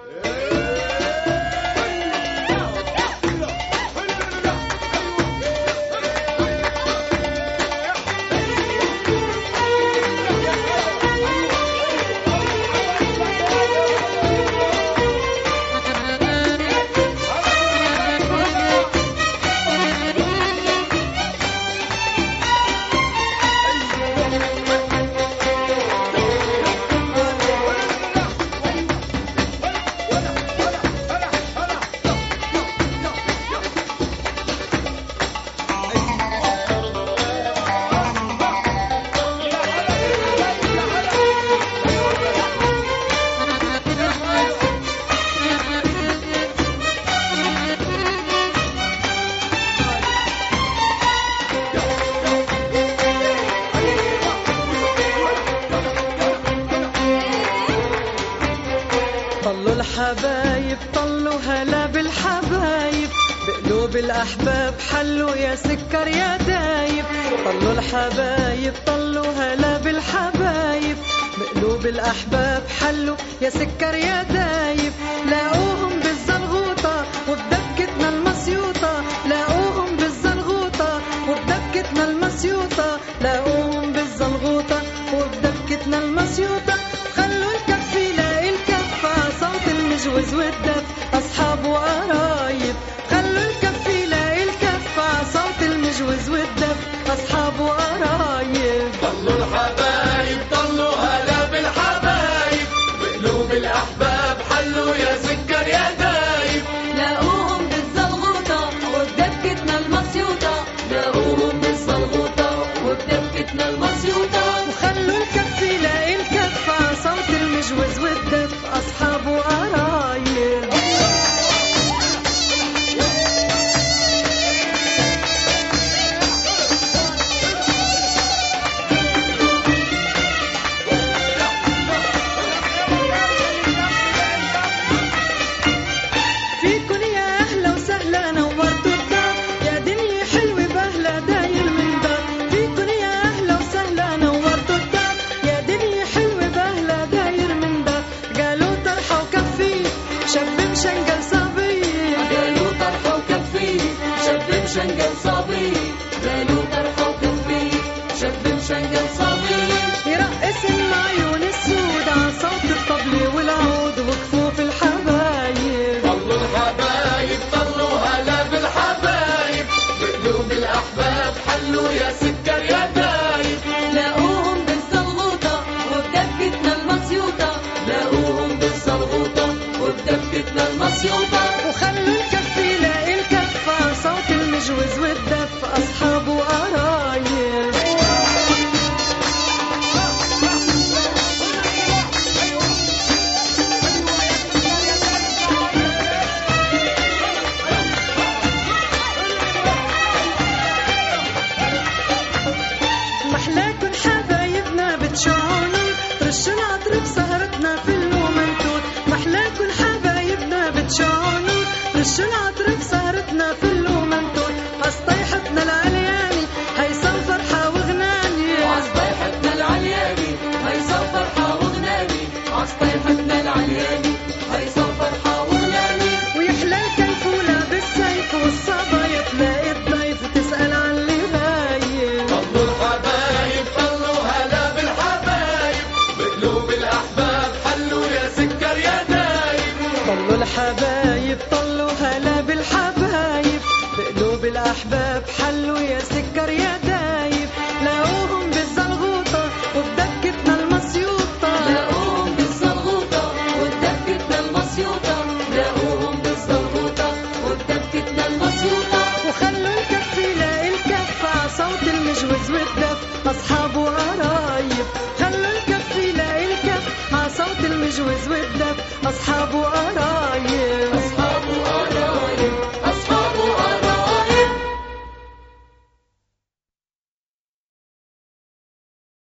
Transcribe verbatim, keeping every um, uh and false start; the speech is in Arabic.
طلوا الحبايب طلوا هلا بالحبايب بقلوب الأحباب حلوا يا سكر يا دايب. طلوا الحبايب طلوا هلا بالحبايب بقلوب الأحباب حلوا يا سكر يا دايب. لاقوهم بالزلغوطة وبدكتنا المسيوطة، لاقوهم بالزلغوطة وبدكتنا المسيوطة، لاقوهم بالزلغوطة وبدكتنا المسيوطة. خلوا الكف يلاقي الكف عصوت المجوز والدف أصحاب وقرايب. خلوا الكف يلاقي الكف عصوت المجوز والدف أصحاب وقرايب. طلوا الحبايب طلوا هلا بالحبايب بقلوب الأحباب حلوا يا سكر يا دايب. لاقوهم بالزلغوطة وبدكتنا المسيوطة، لاقوهم بالزلغوطة وبدكتنا المسيوطة. وخلوا الكف يلاقي الكف عصوت المجوز والدف أصحاب وقرايب. فيكن يا أهلا وسهلا نورتوا الدار، يا دنيا حلوة بهلا داير من دار. فيكن يا أهلا وسهلا نورتوا الدار، يا دنيا حلوة بهلا داير من دار. قالوا طرحة وكفي شاب مشنقل صبي، قالوا طرحة وكفي شاب مشنقل صبي، قالوا طرحة وكفي شاب مشنقل صبي. يرقص العيون السود عصوت الطبل والعود وكفوف الحبايب. طلوا الحبايب طلوا هلا بالحبايب بقلوب الأحباب حلوا يا سكر يا دايب. لاقوهم بالزلغوطة وبدكتنا المسيوطة، لاقوهم بالزلغوطة وبدكتنا المسيوطة. وخلوا الكف يلاقي الكف عصوت المجوز والدف أصحاب وقرايب. محلاكن حبايبنا بتشعونوا رشوا العطر بسهرتنا في اللومنتوت. محلاكن حبايبنا بتشعونوا رشوا العطر بسهرتنا في اللومنتوت. عصطيحتنا العلياني هيصل فرحة وغناني، عصطيحتنا العلياني هيصل فرحة وغناني، عصطيحتنا العلياني هيصل فرحة وغناني. ويحلى الكيفولة بالسيف والصبايا تلاقي الضيف وتسأل عن اللي غايب. طلوا الحبايب طلوا هلا بالحبايب بقلوب الأحباب حلوا يا سكر يا دايب. طلوا الحبايب طلوا هلا بالحبايب بقلوب الأحباب حلوا يا